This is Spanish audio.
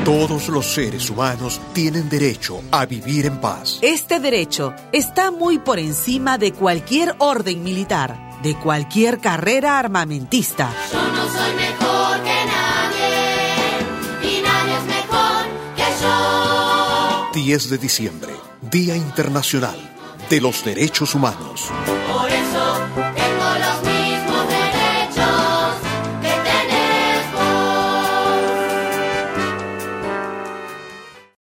Todos los seres humanos tienen derecho a vivir en paz. Este derecho está muy por encima de cualquier orden militar, de cualquier carrera armamentista. Yo no soy mejor que nadie, y nadie es mejor que yo. 10 de diciembre, Día Internacional de los Derechos Humanos.